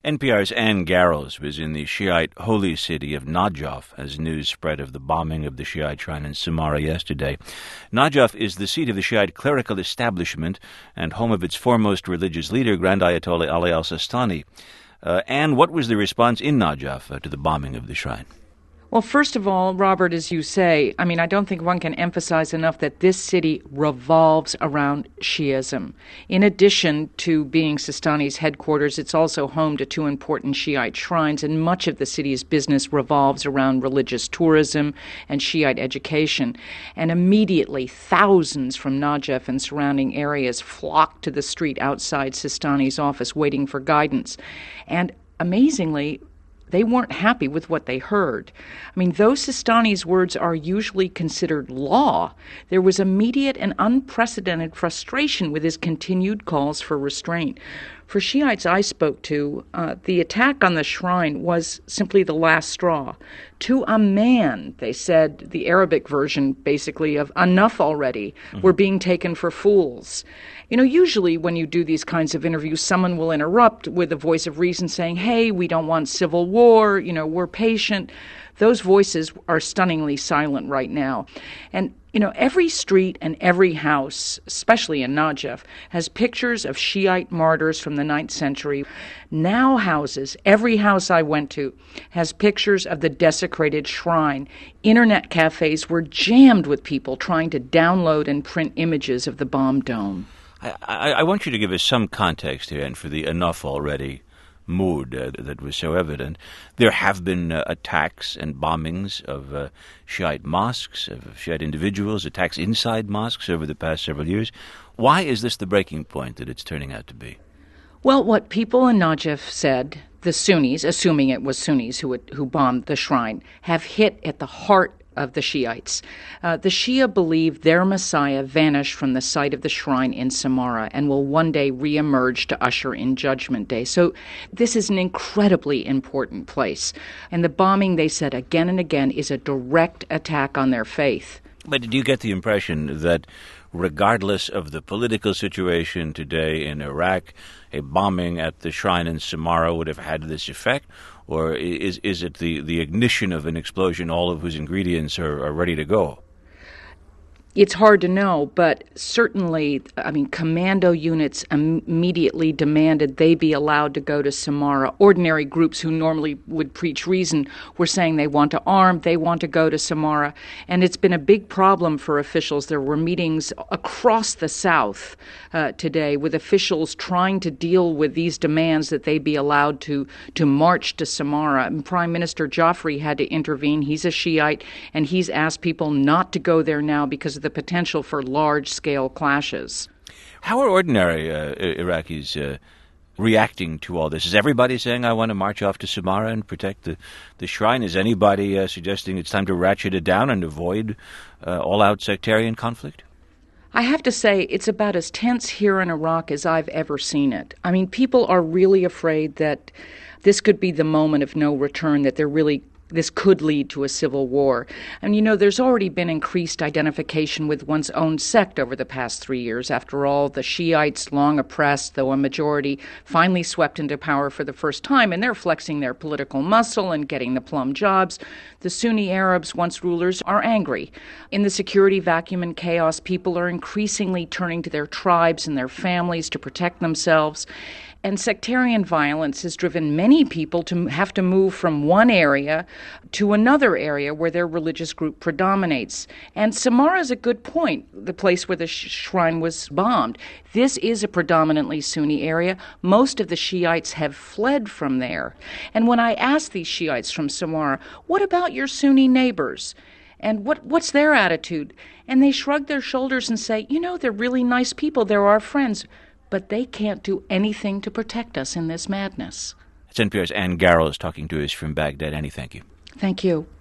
NPR's Ann Garrows was in the Shiite holy city of Najaf as news spread of the bombing of the Shiite shrine in Samarra yesterday. Najaf is the seat of the Shiite clerical establishment and home of its foremost religious leader, Grand Ayatollah Ali al-Sistani. Ann, what was the response in Najaf to the bombing of the shrine? Well, first of all, Robert, as you say, I don't think one can emphasize enough that this city revolves around Shiism. In addition to being Sistani's headquarters, it's also home to two important Shiite shrines, and much of the city's business revolves around religious tourism and Shiite education. And immediately, thousands from Najaf and surrounding areas flocked to the street outside Sistani's office waiting for guidance. And amazingly, they weren't happy with what they heard. Though Sistani's words are usually considered law, there was immediate and unprecedented frustration with his continued calls for restraint. For Shiites I spoke to, the attack on the shrine was simply the last straw. To a man, they said, the Arabic version, basically, of enough already, we're being taken for fools. Usually when you do these kinds of interviews, someone will interrupt with a voice of reason saying, hey, we don't want civil war, we're patient. Those voices are stunningly silent right now. And, every street and every house, especially in Najaf, has pictures of Shiite martyrs from the 9th century. Now every house I went to, has pictures of the desecrated shrine. Internet cafes were jammed with people trying to download and print images of the bombed dome. I want you to give us some context here, and for the enough already mood that was so evident. There have been attacks and bombings of Shiite mosques, of Shiite individuals, attacks inside mosques over the past several years. Why is this the breaking point that it's turning out to be? Well, what people in Najaf said, the Sunnis, assuming it was Sunnis who bombed the shrine, have hit at the heart of the Shiites. The Shia believe their Messiah vanished from the site of the shrine in Samarra and will one day reemerge to usher in Judgment Day. So this is an incredibly important place. And the bombing, they said again and again, is a direct attack on their faith. But did you get the impression that regardless of the political situation today in Iraq, a bombing at the shrine in Samarra would have had this effect? Or is it the ignition of an explosion, all of whose ingredients are ready to go? It's hard to know, but certainly, commando units immediately demanded they be allowed to go to Samarra. Ordinary groups who normally would preach reason were saying they want to arm, they want to go to Samarra. And it's been a big problem for officials. There were meetings across the South today with officials trying to deal with these demands that they be allowed to march to Samarra. And Prime Minister Joffrey had to intervene. He's a Shiite, and he's asked people not to go there now because of the potential for large-scale clashes. How are ordinary Iraqis reacting to all this? Is everybody saying, I want to march off to Samarra and protect the shrine? Is anybody suggesting it's time to ratchet it down and avoid all-out sectarian conflict? I have to say, it's about as tense here in Iraq as I've ever seen it. People are really afraid that this could be the moment of no return, that this could lead to a civil war. And, there's already been increased identification with one's own sect over the past 3 years. After all, the Shiites, long oppressed, though a majority, finally swept into power for the first time, and they're flexing their political muscle and getting the plum jobs. The Sunni Arabs, once rulers, are angry. In the security vacuum and chaos, people are increasingly turning to their tribes and their families to protect themselves. And sectarian violence has driven many people to have to move from one area to another area where their religious group predominates. And Samarra is a good point, the place where the shrine was bombed. This is a predominantly Sunni area. Most of the Shiites have fled from there. And when I asked these Shiites from Samarra, what about your Sunni neighbors? And what's their attitude? And they shrug their shoulders and say, they're really nice people. They're our friends. But they can't do anything to protect us in this madness. It's NPR's Ann Garrows talking to us from Baghdad. Annie, thank you. Thank you.